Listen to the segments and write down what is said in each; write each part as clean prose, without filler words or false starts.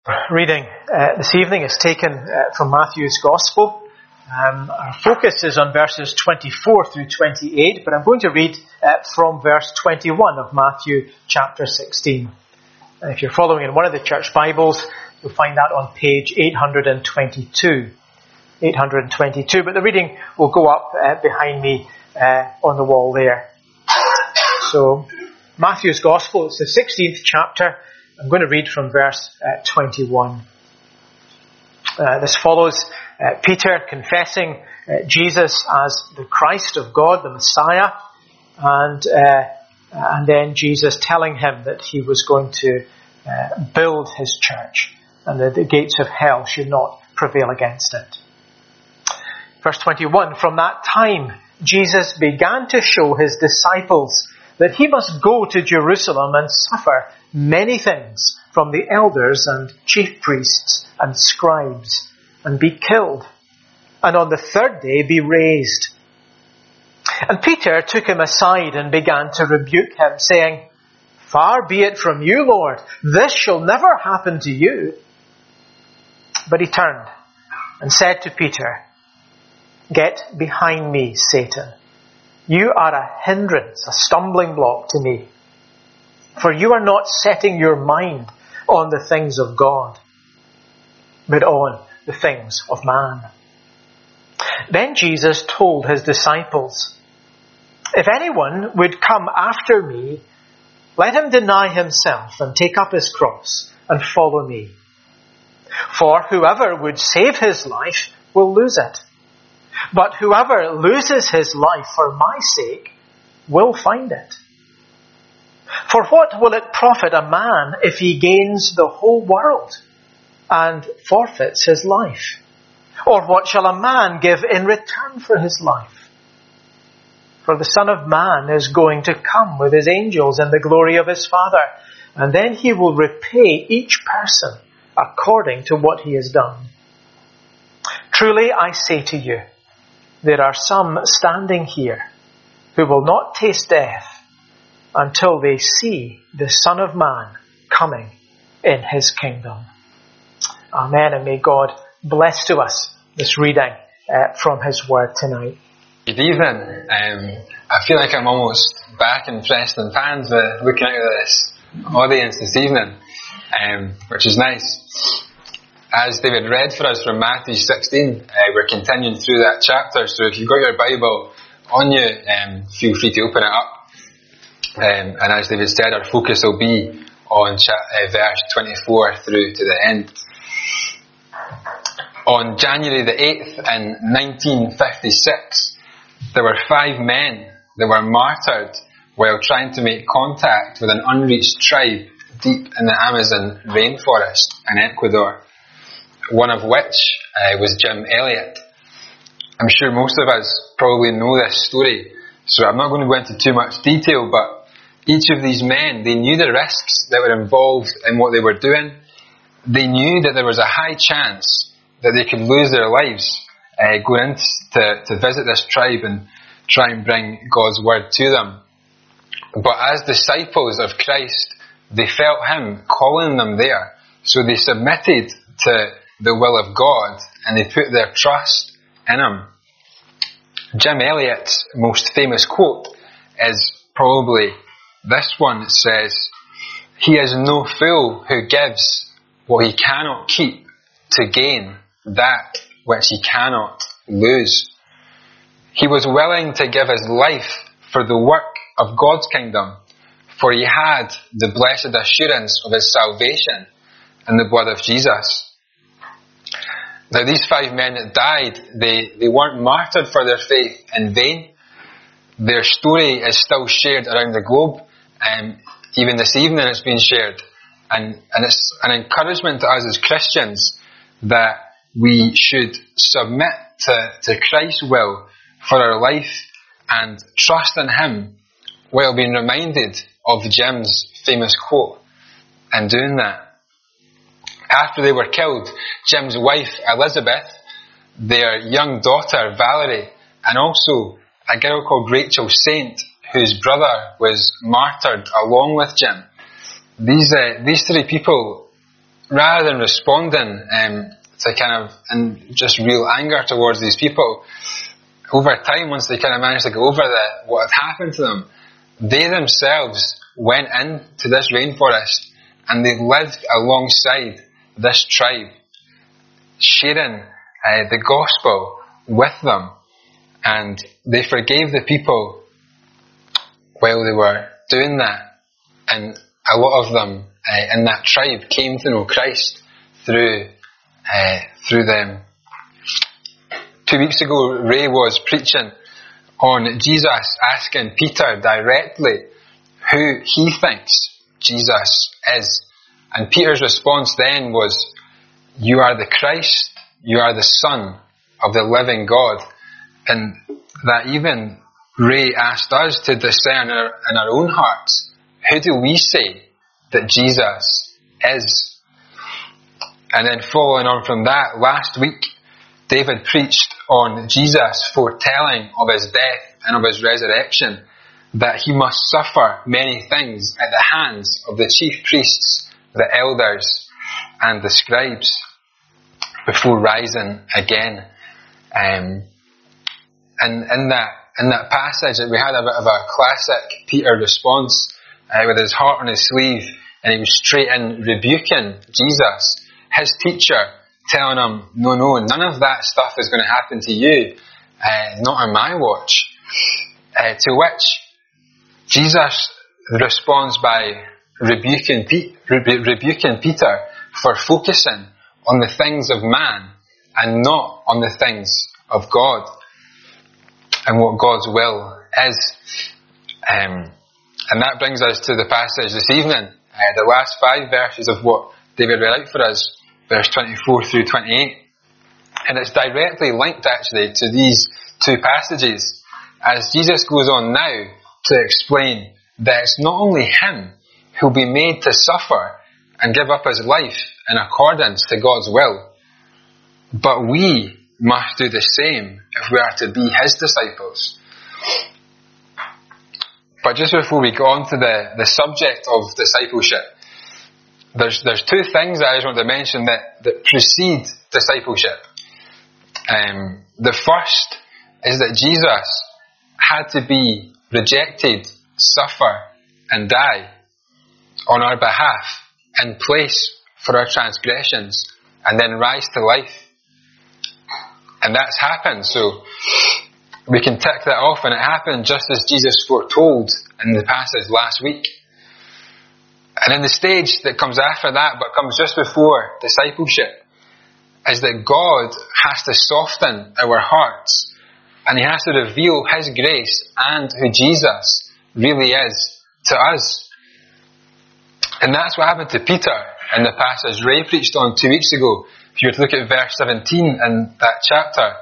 Reading this evening is taken from Matthew's Gospel. Our focus is on verses 24 through 28, but I'm going to read from verse 21 of Matthew chapter 16. And if you're following in one of the church Bibles, you'll find that on page 822. 822, but the reading will go up behind me on the wall there. So, Matthew's Gospel, it's the 16th chapter. I'm going to read from verse 21. This follows Peter confessing Jesus as the Christ of God, the Messiah, and then Jesus telling him that he was going to build his church and that the gates of hell should not prevail against it. Verse 21, from that time Jesus began to show his disciples that he must go to Jerusalem and suffer many things from the elders and chief priests and scribes, and be killed, and on the third day be raised. And Peter took him aside and began to rebuke him, saying, Far be it from you, Lord, this shall never happen to you. But he turned and said to Peter, Get behind me, Satan. You are a hindrance, a stumbling block to me. For you are not setting your mind on the things of God, but on the things of man. Then Jesus told his disciples, If anyone would come after me, let him deny himself and take up his cross and follow me. For whoever would save his life will lose it. But whoever loses his life for my sake will find it. For what will it profit a man if he gains the whole world and forfeits his life? Or what shall a man give in return for his life? For the Son of Man is going to come with his angels in the glory of his Father, and then he will repay each person according to what he has done. Truly I say to you, there are some standing here who will not taste death until they see the Son of Man coming in his kingdom. Amen, and may God bless to us this reading from his word tonight. Good evening. I feel like I'm almost back in Preston Pans looking out at this audience this evening, which is nice. As David read for us from Matthew 16, we're continuing through that chapter, so if you've got your Bible on you, feel free to open it up. And as David said, our focus will be on verse 24 through to the end. On January the 8th in 1956, there were 5 men that were martyred while trying to make contact with an unreached tribe deep in the Amazon rainforest in Ecuador, one of which was Jim Elliot. I'm sure most of us probably know this story, so I'm not going to go into too much detail, but each of these men, they knew the risks that were involved in what they were doing. They knew that there was a high chance that they could lose their lives going in to visit this tribe and try and bring God's word to them. But as disciples of Christ, they felt him calling them there. So they submitted to the will of God and they put their trust in him. Jim Elliot's most famous quote is probably this one. It says, He is no fool who gives what he cannot keep to gain that which he cannot lose. He was willing to give his life for the work of God's kingdom, for he had the blessed assurance of his salvation in the blood of Jesus. Now these 5 men that died, they weren't martyred for their faith in vain. Their story is still shared around the globe. Even this evening it's been shared. And it's an encouragement to us as Christians that we should submit to Christ's will for our life and trust in him while being reminded of Jim's famous quote and doing that. After they were killed, Jim's wife Elizabeth, their young daughter Valerie, and also a girl called Rachel Saint, whose brother was martyred along with Jim. These 3 people rather than responding to kind of in just real anger towards these people, over time, once they kind of managed to go over what had happened to them, they themselves went into this rainforest and they lived alongside this tribe, sharing the gospel with them, and they forgave the people while they were doing that, and a lot of them in that tribe came to know Christ through them. 2 weeks ago, Ray was preaching on Jesus asking Peter directly who he thinks Jesus is. And Peter's response then was, "You are the Christ, you are the Son of the living God." And that even Ray asked us to discern in our own hearts, who do we say that Jesus is? And then following on from that, last week, David preached on Jesus' foretelling of his death and of his resurrection, that he must suffer many things at the hands of the chief priests, the elders, and the scribes before rising again. And in that passage, we had a bit of a classic Peter response with his heart on his sleeve, and he was straight in rebuking Jesus, his teacher, telling him, no, none of that stuff is going to happen to you, not on my watch. To which Jesus responds by rebuking Peter for focusing on the things of man and not on the things of God and what God's will is. And that brings us to the passage this evening, the last 5 verses of what David read out for us, verse 24 through 28. And it's directly linked actually to these 2 passages, as Jesus goes on now to explain that it's not only him who'll be made to suffer and give up his life in accordance to God's will, but we must do the same if we are to be his disciples. But just before we go on to the subject of discipleship, there's 2 things that I just want to mention that precede discipleship. The first is that Jesus had to be rejected, suffer, and die on our behalf in place for our transgressions, and then rise to life. And that's happened, so we can tick that off, and it happened just as Jesus foretold in the passage last week. And then the stage that comes after that, but comes just before discipleship, is that God has to soften our hearts, and he has to reveal his grace and who Jesus really is to us. And that's what happened to Peter in the passage Ray preached on 2 weeks ago. If you were to look at verse 17 in that chapter.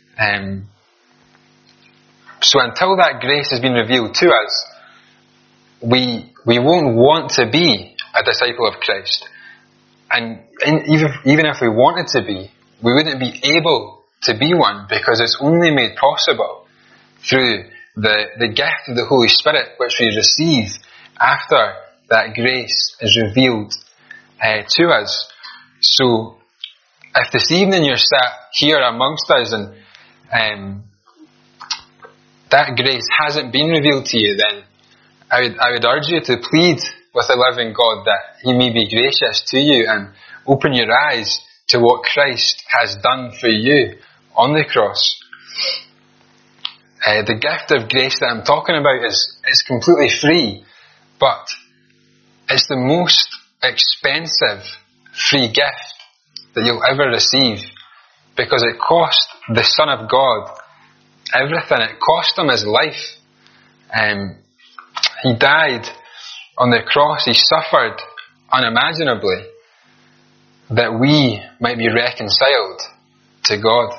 So until that grace has been revealed to us, we won't want to be a disciple of Christ. And even if we wanted to be, we wouldn't be able to be one, because it's only made possible through the gift of the Holy Spirit, which we receive after that grace is revealed to us. So if this evening you're sat here amongst us and that grace hasn't been revealed to you, then I would urge you to plead with the living God that he may be gracious to you and open your eyes to what Christ has done for you on the cross. The gift of grace that I'm talking about is completely free, but it's the most expensive free gift that you'll ever receive, because it cost the Son of God everything. It cost him his life. He died on the cross. He suffered unimaginably that we might be reconciled to God.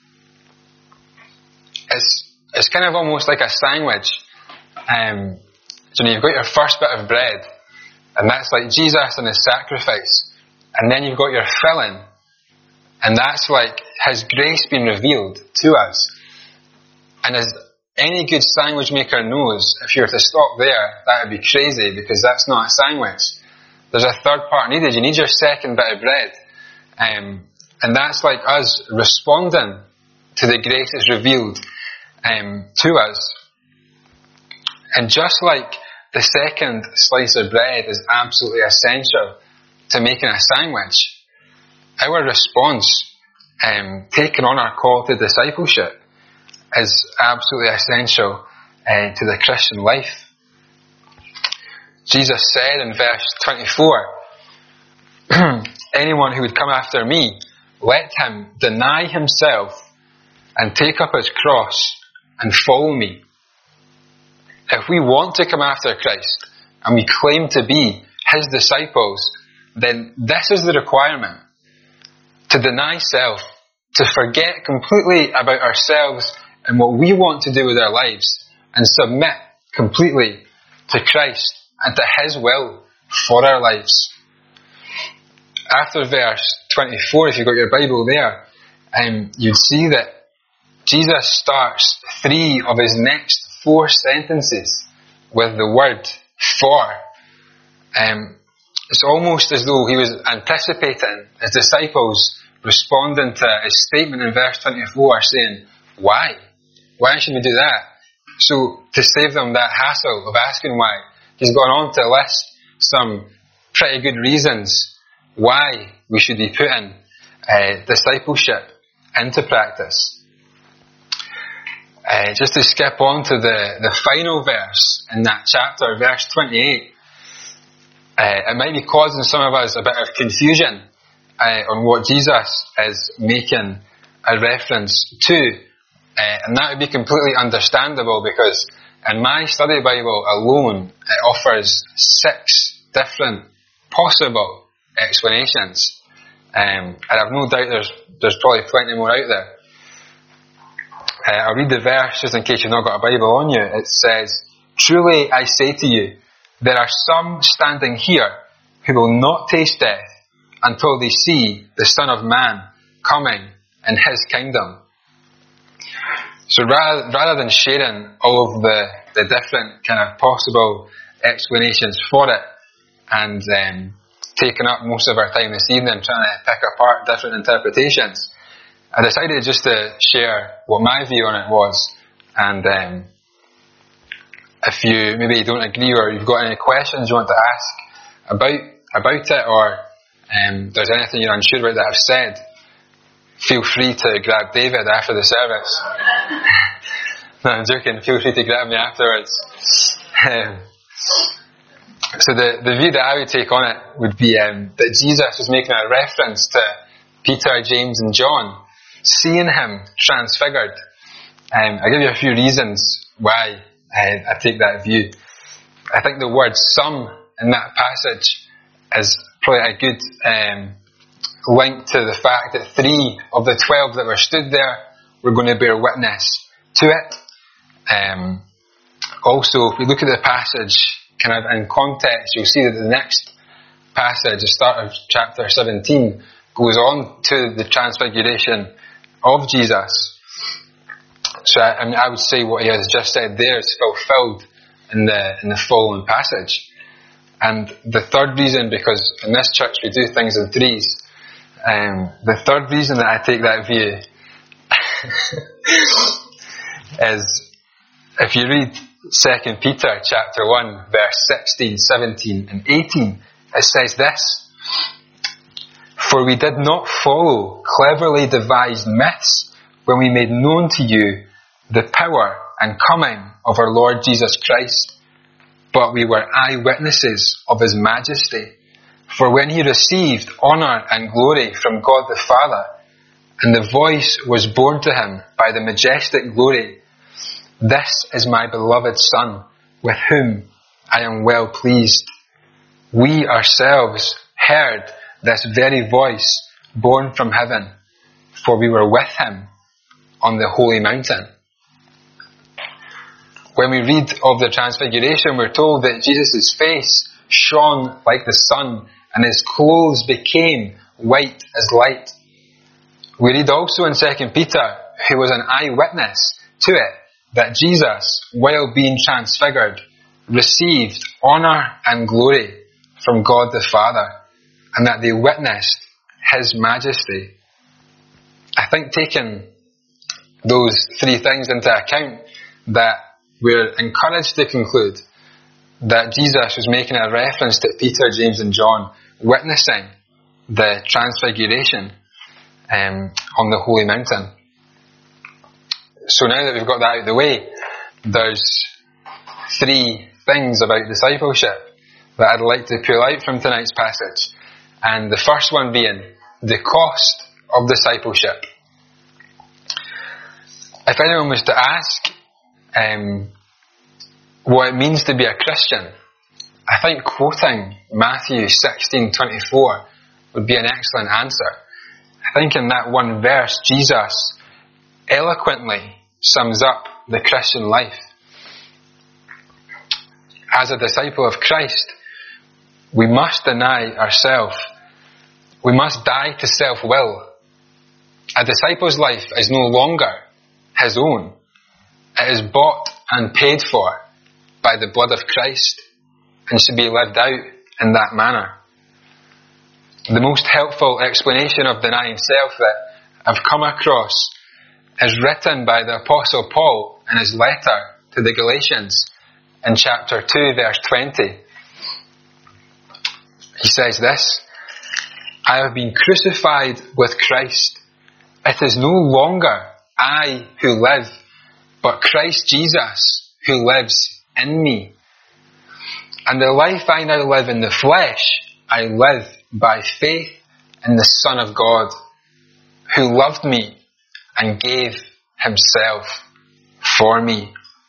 It's kind of almost like a sandwich. You've got your first bit of bread, and that's like Jesus and his sacrifice. And then you've got your filling, and that's like his grace being revealed to us. And as any good sandwich maker knows, if you were to stop there, that would be crazy, because that's not a sandwich. there's a third part needed. You need your second bit of bread. And that's like us responding to the grace that's revealed to us. And just like the second slice of bread is absolutely essential to making a sandwich, our response, taking on our call to discipleship, is absolutely essential to the Christian life. Jesus said in verse 24, anyone who would come after me, let him deny himself and take up his cross and follow me. If we want to come after Christ and we claim to be his disciples, then this is the requirement: to deny self, to forget completely about ourselves and what we want to do with our lives, and submit completely to Christ and to his will for our lives. After verse 24, if you've got your Bible there, you'd see that Jesus starts 3 of his next 4 sentences with the word for. It's almost as though he was anticipating his disciples responding to his statement in verse 24, saying, why? Why should we do that? So, to save them that hassle of asking why, he's gone on to list some pretty good reasons why we should be putting discipleship into practice. Just to skip on to the final verse in that chapter, verse 28, it might be causing some of us a bit of confusion on what Jesus is making a reference to. And that would be completely understandable, because in my study Bible alone, it offers 6 different possible explanations. And I've no doubt there's probably plenty more out there. I'll read the verse just in case you've not got a Bible on you. It says, truly I say to you, there are some standing here who will not taste death until they see the Son of Man coming in his kingdom. So rather than sharing all of the different kind of possible explanations for it, and taking up most of our time this evening trying to pick apart different interpretations, I decided just to share what my view on it was. And if you maybe don't agree, or you've got any questions you want to ask about it, or there's anything you're unsure about that I've said, feel free to grab David after the service. No, I'm joking. Feel free to grab me afterwards. So the view that I would take on it would be that Jesus was making a reference to Peter, James and John, seeing him transfigured. I'll give you a few reasons why I take that view. I think the word some in that passage is probably a good link to the fact that 3 of the 12 that were stood there were going to bear witness to it. Also, if we look at the passage kind of in context, you'll see that the next passage, the start of chapter 17, goes on to the transfiguration of Jesus. So I would say what he has just said there is fulfilled in the following passage. And the third reason, because in this church we do things in 3s, the third reason that I take that view is, if you read 2 Peter chapter 1 verse 16, 17 and 18, it says this: for we did not follow cleverly devised myths when we made known to you the power and coming of our Lord Jesus Christ, but we were eyewitnesses of his majesty. For when he received honour and glory from God the Father, and the voice was borne to him by the majestic glory, this is my beloved Son, with whom I am well pleased. We ourselves heard this very voice borne from heaven, for we were with him on the holy mountain. When we read of the transfiguration, we're told that Jesus' face shone like the sun, and his clothes became white as light. We read also in 2 Peter, who was an eyewitness to it, that Jesus, while being transfigured, received honour and glory from God the Father, and that they witnessed His majesty. I think taking those three things into account, that we're encouraged to conclude that Jesus was making a reference to Peter, James and John witnessing the transfiguration on the Holy Mountain. So now that we've got that out of the way, there's three things about discipleship that I'd like to pull out from tonight's passage. And the first one being the cost of discipleship. If anyone was to ask what it means to be a Christian, I think quoting Matthew 16:24 would be an excellent answer. I think in that one verse, Jesus eloquently sums up the Christian life. As a disciple of Christ, we must deny ourselves. We must die to self-will. A disciple's life is no longer his own. It is bought and paid for by the blood of Christ and should be lived out in that manner. The most helpful explanation of denying self that I've come across is written by the Apostle Paul in his letter to the Galatians in chapter 2 verse 20. He says this: I have been crucified with Christ. It is no longer I who live, but Christ Jesus who lives in me. And the life I now live in the flesh, I live by faith in the Son of God, who loved me and gave himself for me.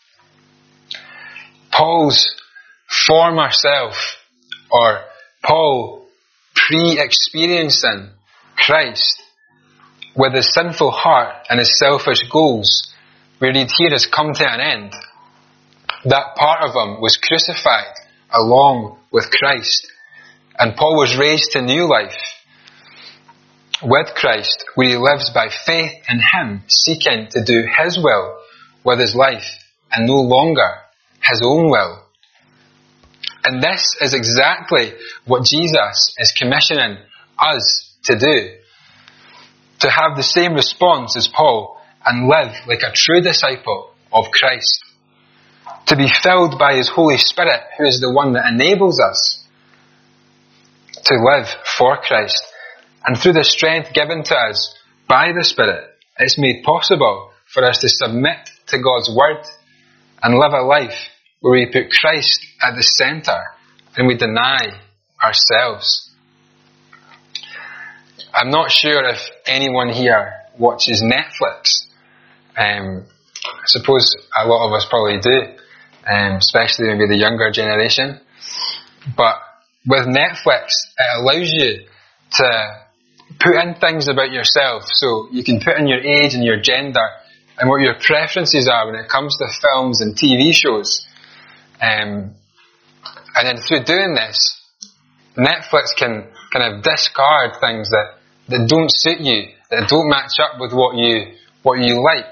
Paul's former self, or Paul pre-experiencing Christ with his sinful heart and his selfish goals, we read here has come to an end. That part of him was crucified along with Christ, and Paul was raised to new life with Christ, where he lives by faith in him, seeking to do his will with his life and no longer his own will. And this is exactly what Jesus is commissioning us to do. To have the same response as Paul and live like a true disciple of Christ. To be filled by His Holy Spirit, who is the one that enables us to live for Christ. And through the strength given to us by the Spirit, it's made possible for us to submit to God's Word and live a life where we put Christ at the centre and we deny ourselves. I'm not sure if anyone here watches Netflix. I suppose a lot of us probably do, especially maybe the younger generation. But with Netflix, it allows you to put in things about yourself. So you can put in your age and your gender and what your preferences are when it comes to films and TV shows. And then through doing this, Netflix can kind of discard things that don't suit you, that don't match up with what you like.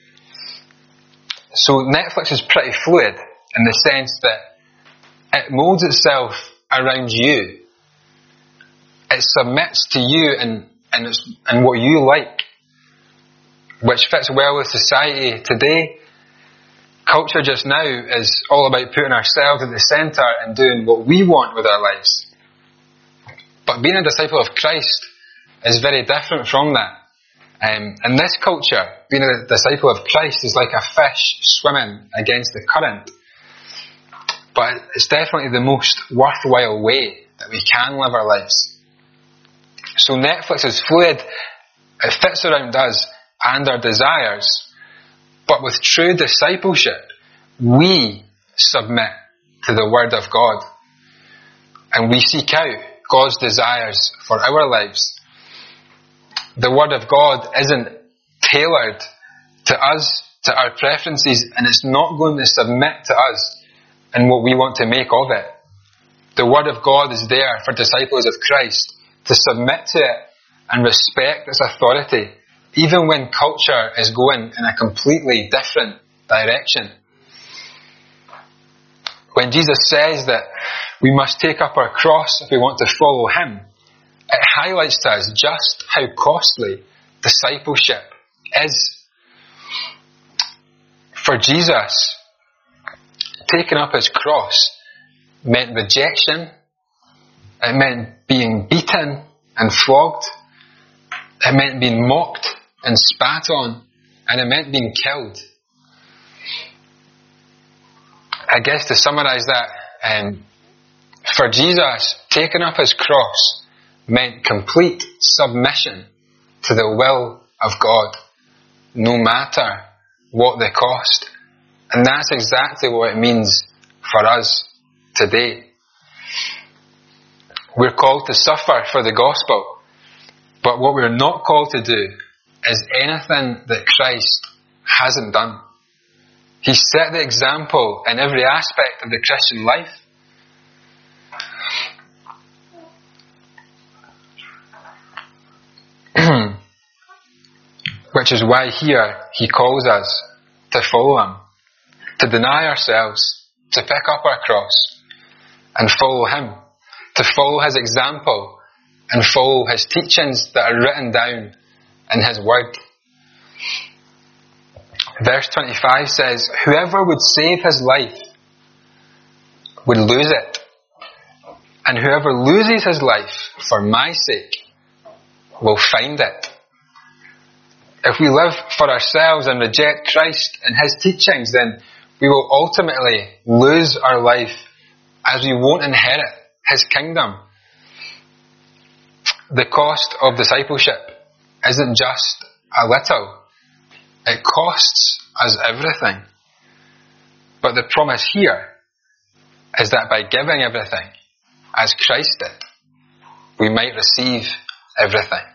So Netflix is pretty fluid in the sense that it molds itself around you. It submits to you and what you like, which fits well with society today. Culture just now is all about putting ourselves at the centre and doing what we want with our lives. But being a disciple of Christ is very different from that. In this culture, being a disciple of Christ is like a fish swimming against the current. But it's definitely the most worthwhile way that we can live our lives. So Netflix is fluid, it fits around us and our desires, but with true discipleship, we submit to the Word of God. And we seek out God's desires for our lives. The Word of God isn't tailored to us, to our preferences, and it's not going to submit to us and what we want to make of it. The Word of God is there for disciples of Christ to submit to it and respect its authority, even when culture is going in a completely different direction. When Jesus says that we must take up our cross if we want to follow him, it highlights to us just how costly discipleship is. For Jesus, taking up his cross meant rejection, it meant being beaten and flogged, it meant being mocked and spat on, and it meant being killed. I guess to summarise that, for Jesus, taking up his cross meant complete submission to the will of God, no matter what the cost. And that's exactly what it means for us today. We're called to suffer for the gospel, but what we're not called to do is anything that Christ hasn't done. He set the example in every aspect of the Christian life. Which is why here he calls us to follow him, to deny ourselves, to pick up our cross and follow him, to follow his example and follow his teachings that are written down in his word. Verse 25 says, whoever would save his life would lose it, and whoever loses his life for my sake will find it. If we live for ourselves and reject Christ and his teachings, then we will ultimately lose our life, as we won't inherit his kingdom. The cost of discipleship isn't just a little. It costs us everything. But the promise here is that by giving everything, as Christ did, we might receive everything.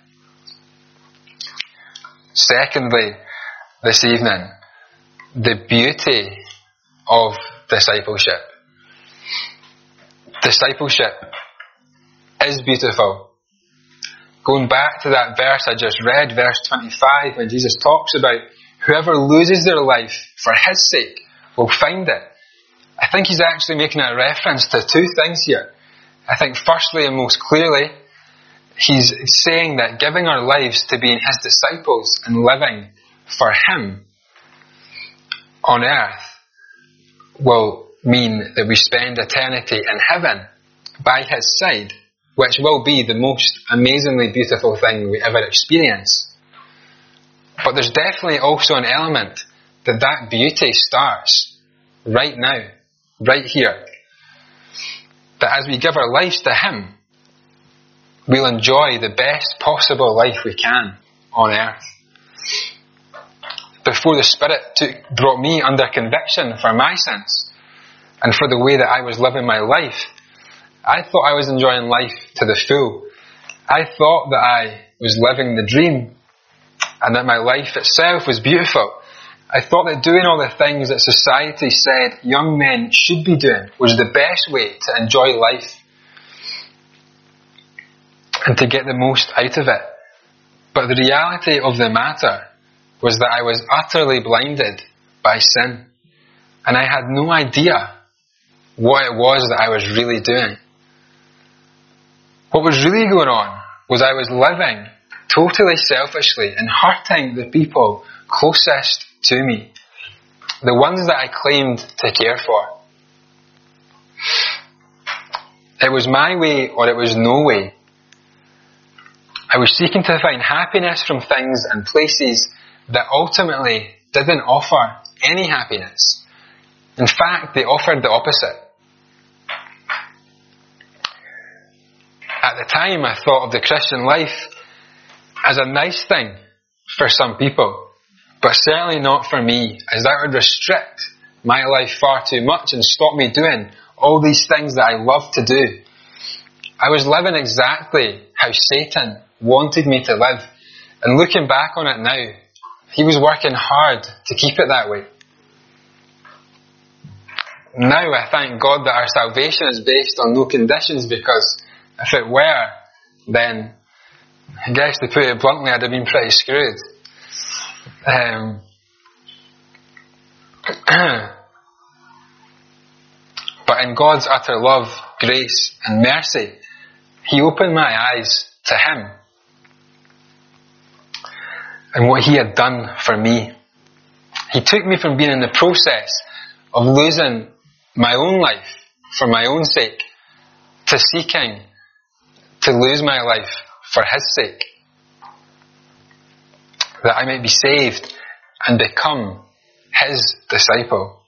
Secondly, this evening, the beauty of discipleship. Discipleship is beautiful. Going back to that verse I just read, verse 25, when Jesus talks about whoever loses their life for his sake will find it. I think he's actually making a reference to two things here. I think firstly and most clearly, he's saying that giving our lives to being his disciples and living for him on earth will mean that we spend eternity in heaven by his side, which will be the most amazingly beautiful thing we ever experience. But there's definitely also an element that beauty starts right now, right here. That as we give our lives to him, we'll enjoy the best possible life we can on earth. Before the Spirit brought me under conviction for my sins and for the way that I was living my life, I thought I was enjoying life to the full. I thought that I was living the dream and that my life itself was beautiful. I thought that doing all the things that society said young men should be doing was the best way to enjoy life and to get the most out of it. But the reality of the matter was that I was utterly blinded by sin, and I had no idea what it was that I was really doing. What was really going on was I was living totally selfishly and hurting the people closest to me, the ones that I claimed to care for. It was my way or it was no way. I was seeking to find happiness from things and places that ultimately didn't offer any happiness. In fact, they offered the opposite. At the time, I thought of the Christian life as a nice thing for some people, but certainly not for me, as that would restrict my life far too much and stop me doing all these things that I love to do. I was living exactly how Satan wanted me to live, and looking back on it now, he was working hard to keep it that way. Now I thank God that our salvation is based on no conditions, because if it were, then I guess to put it bluntly, I'd have been pretty screwed. But But in God's utter love, grace and mercy, He opened my eyes to Him and what He had done for me. He took me from being in the process of losing my own life for my own sake to seeking to lose my life for His sake, that I might be saved and become His disciple.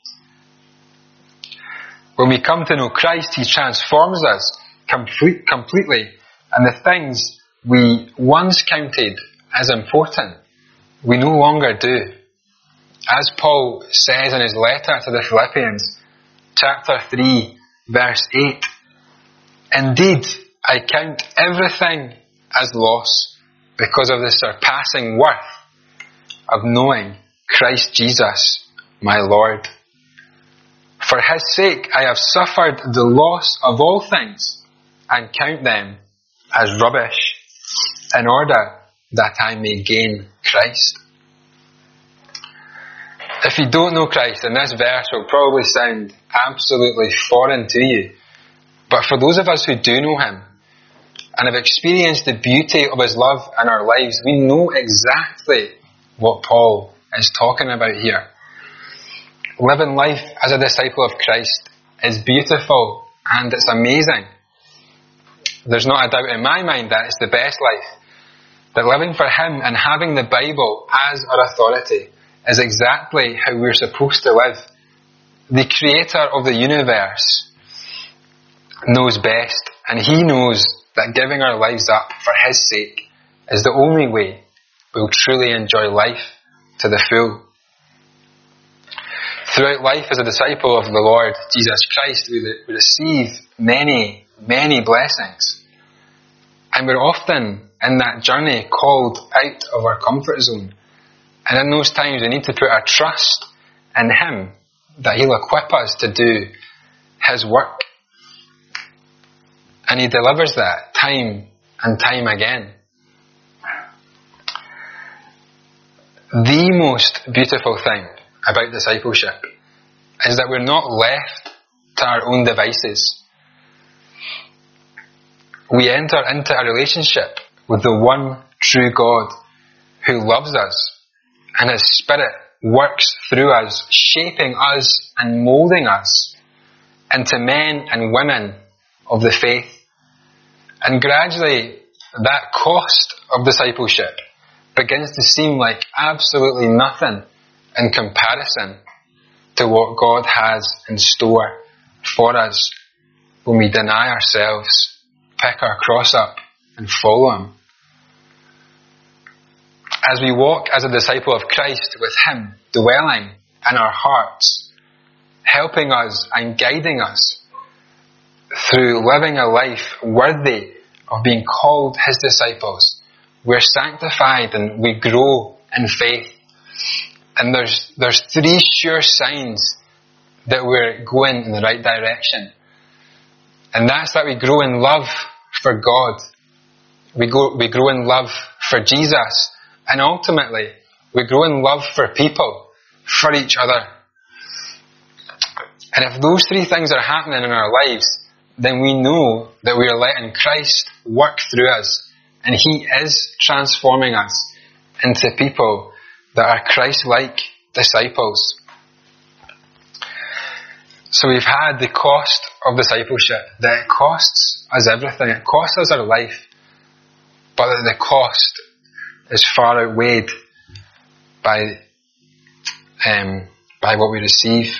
When we come to know Christ, He transforms us completely, and the things we once counted as important, we no longer do. As Paul says in his letter to the Philippians, chapter 3, verse 8, "Indeed, I count everything as loss because of the surpassing worth of knowing Christ Jesus, my Lord. For His sake I have suffered the loss of all things and count them as rubbish in order that I may gain Christ." If you don't know Christ, then this verse will probably sound absolutely foreign to you. But for those of us who do know Him and have experienced the beauty of His love in our lives, we know exactly what Paul is talking about here. Living life as a disciple of Christ is beautiful and it's amazing. There's not a doubt in my mind that it's the best life. That living for Him and having the Bible as our authority is exactly how we're supposed to live. The Creator of the universe knows best, and He knows that giving our lives up for His sake is the only way we'll truly enjoy life to the full. Throughout life as a disciple of the Lord Jesus Christ, we receive many, many blessings. And we're often in that journey called out of our comfort zone. And in those times we need to put our trust in Him, that He'll equip us to do His work. And He delivers that time and time again. The most beautiful thing about discipleship is that we're not left to our own devices. We enter into a relationship with the one true God who loves us, and His Spirit works through us, shaping us and moulding us into men and women of the faith. And gradually that cost of discipleship begins to seem like absolutely nothing in comparison to what God has in store for us when we deny ourselves, pick our cross up and follow Him. As we walk as a disciple of Christ with Him dwelling in our hearts, helping us and guiding us through living a life worthy of being called His disciples, we're sanctified and we grow in faith. And there's three sure signs that we're going in the right direction. And that's that we grow in love for God. We grow in love for Jesus. And ultimately, we grow in love for people, for each other. And if those three things are happening in our lives, then we know that we are letting Christ work through us. And He is transforming us into people that are Christ-like disciples. So we've had the cost of discipleship, that it costs us everything. It costs us our life, but that the cost is far outweighed by what we receive.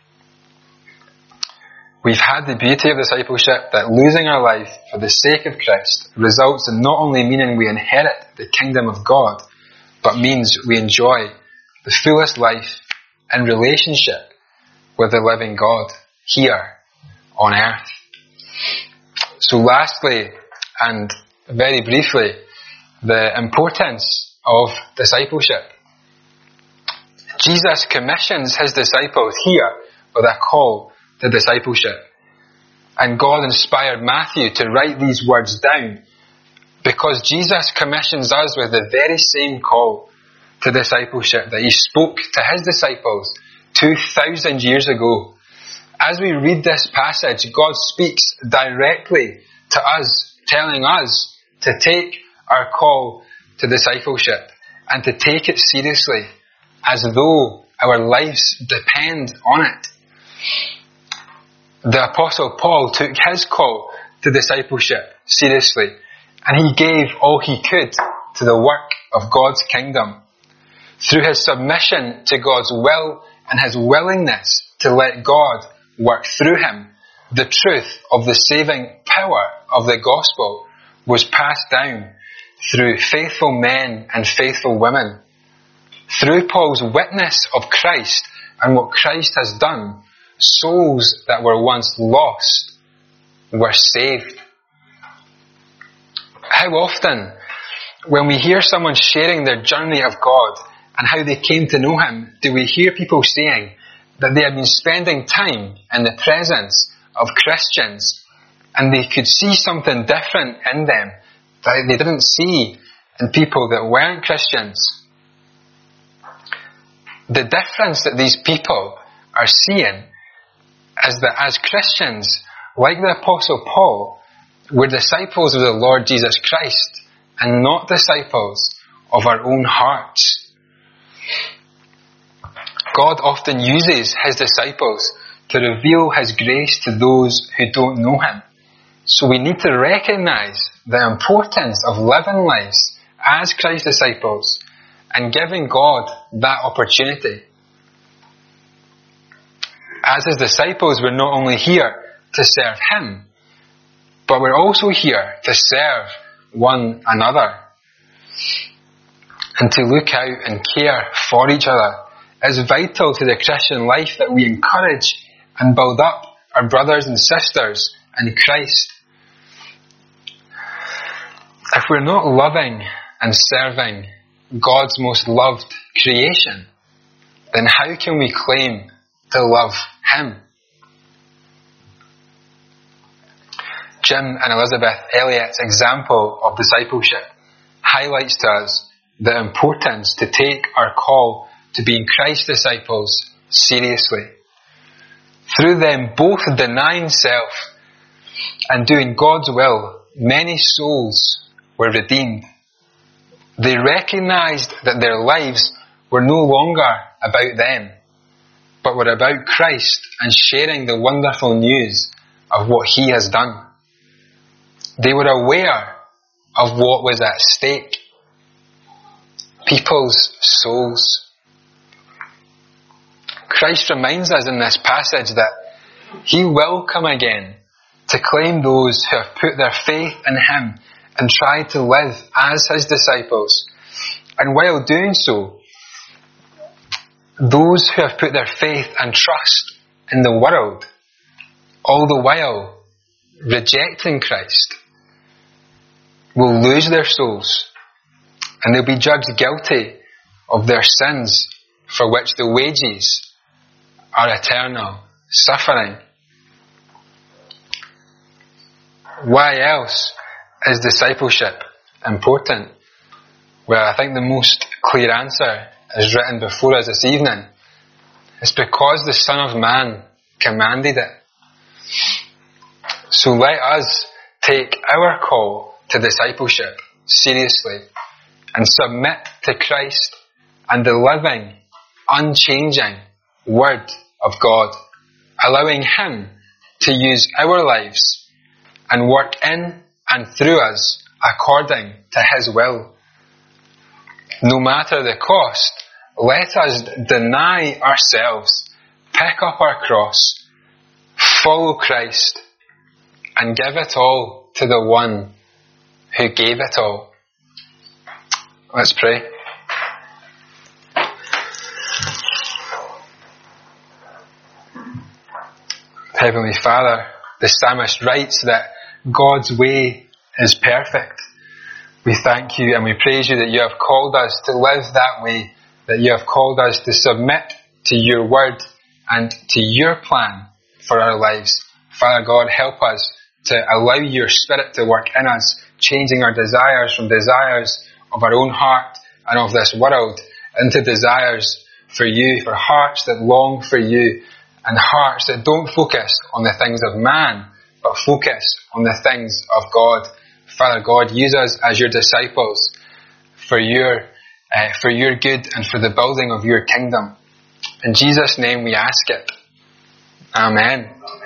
We've had the beauty of discipleship that losing our life for the sake of Christ results in not only meaning we inherit the kingdom of God, but means we enjoy the fullest life in relationship with the living God here on earth. So lastly, and very briefly, the importance of discipleship. Jesus commissions His disciples here with a call to discipleship. And God inspired Matthew to write these words down because Jesus commissions us with the very same call to discipleship that He spoke to His disciples 2,000 years ago As we read this passage, God speaks directly to us, telling us to take our call to discipleship and to take it seriously, as though our lives depend on it. The Apostle Paul took his call to discipleship seriously, and he gave all he could to the work of God's kingdom. Through his submission to God's will and his willingness to let God work through him, the truth of the saving power of the gospel was passed down through faithful men and faithful women. Through Paul's witness of Christ and what Christ has done, souls that were once lost were saved. How often, when we hear someone sharing their journey of God and how they came to know him, do we hear people saying that they had been spending time in the presence of Christians and they could see something different in them that they didn't see in people that weren't Christians? The difference that these people are seeing is that as Christians, like the Apostle Paul, we're disciples of the Lord Jesus Christ and not disciples of our own hearts. God often uses his disciples to reveal his grace to those who don't know him. So we need to recognise the importance of living lives as Christ's disciples and giving God that opportunity. As his disciples, we're not only here to serve him, but we're also here to serve one another. And to look out and care for each other is vital to the Christian life, that we encourage and build up our brothers and sisters in Christ. If we're not loving and serving God's most loved creation, then how can we claim to love him? Jim and Elizabeth Elliot's example of discipleship highlights to us the importance to take our call to being Christ's disciples seriously. Through them both denying self and doing God's will, many souls were redeemed. They recognized that their lives were no longer about them, but were about Christ and sharing the wonderful news of what he has done. They were aware of what was at stake: people's souls. Christ reminds us in this passage that he will come again to claim those who have put their faith in him and tried to live as his disciples. And while doing so, those who have put their faith and trust in the world, all the while rejecting Christ, will lose their souls, and they'll be judged guilty of their sins, for which the wages are eternal suffering. Why else is discipleship important? Well, I think the most clear answer is written before us this evening. It's because the Son of Man commanded it. So let us take our call to discipleship seriously and submit to Christ and the living, unchanging Word of God, allowing him to use our lives and work in and through us according to his will. No matter the cost, let us deny ourselves, pick up our cross, follow Christ, and give it all to the one who gave it all. Let's pray. Heavenly Father, the psalmist writes that God's way is perfect. We thank you and we praise you that you have called us to live that way, that you have called us to submit to your word and to your plan for our lives. Father God, help us to allow your Spirit to work in us, changing our desires from desires of our own heart and of this world into desires for you, for hearts that long for you and hearts that don't focus on the things of man, but focus on the things of God. Father God, use us as your disciples for your good and for the building of your kingdom. In Jesus' name we ask it. Amen.